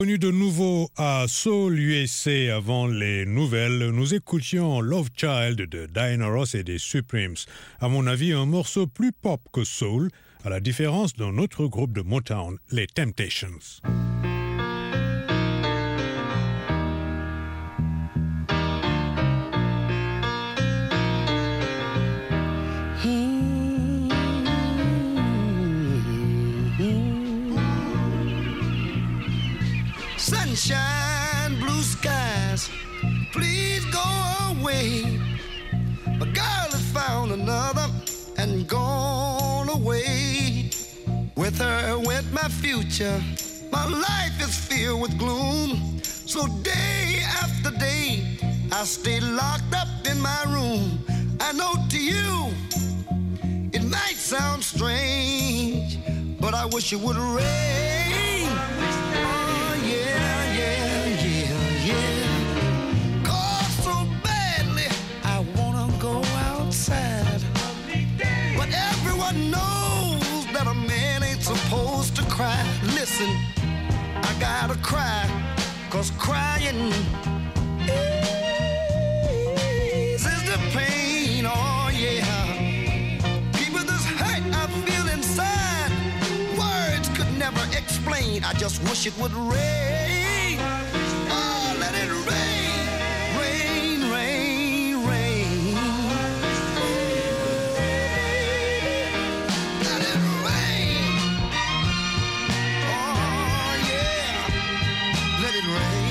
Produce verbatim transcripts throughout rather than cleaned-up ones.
Venu de nouveau à Soul U S A avant les nouvelles, nous écoutions Love Child de Diana Ross et des Supremes. À mon avis, un morceau plus pop que soul, à la différence d'un autre groupe de Motown, les Temptations. Sunshine, blue skies, please go away. My girl has found another and gone away. With her went my future. My life is filled with gloom. So day after day, I stay locked up in my room. I know to you, it might sound strange, but I wish it would rain. Oh yeah, yeah, yeah, yeah. Cause so badly I wanna go outside, but everyone knows that a man ain't supposed to cry. Listen, I gotta cry, cause crying eases the pain. Oh yeah. People, this hurt I feel inside, words could never explain. I just wish it would rain. Oh, let it rain, rain, rain, rain. Let it rain. Oh yeah, let it rain.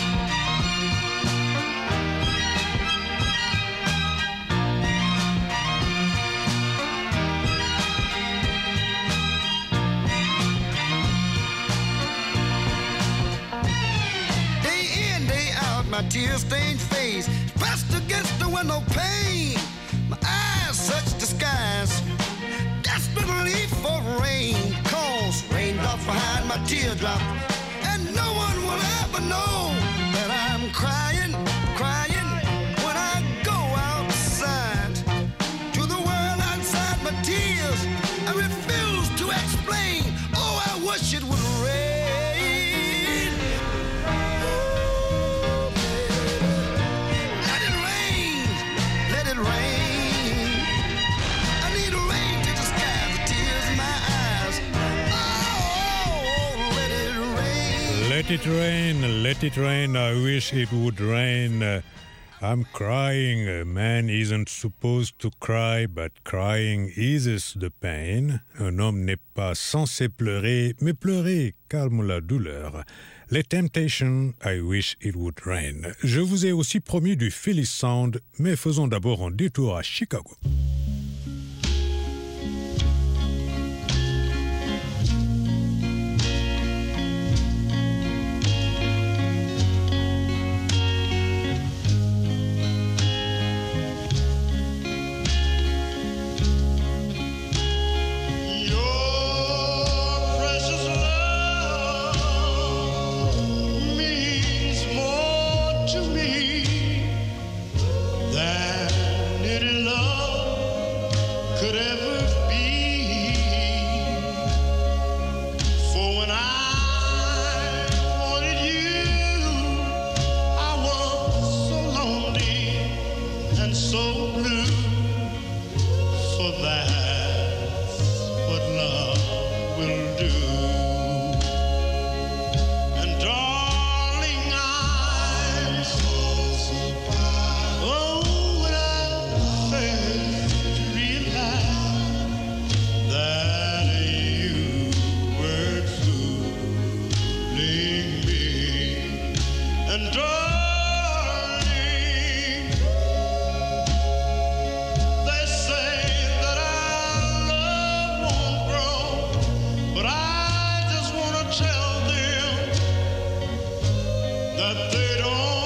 My tear-stained face pressed against the window pane. My eyes search the skies desperately for rain. Cause raindrops behind my teardrop, and no one will ever know that I'm crying, crying when I go outside. To the world outside my tears, I refuse to explain. Oh, I wish it would rain. Let it rain, let it rain, I wish it would rain. Uh, I'm crying. A man isn't supposed to cry, but crying eases the pain. Un homme n'est pas censé pleurer, mais pleurer calme la douleur. Les Temptations, I wish it would rain. Je vous ai aussi promis du Philly Sound, mais faisons d'abord un détour à Chicago. That they don't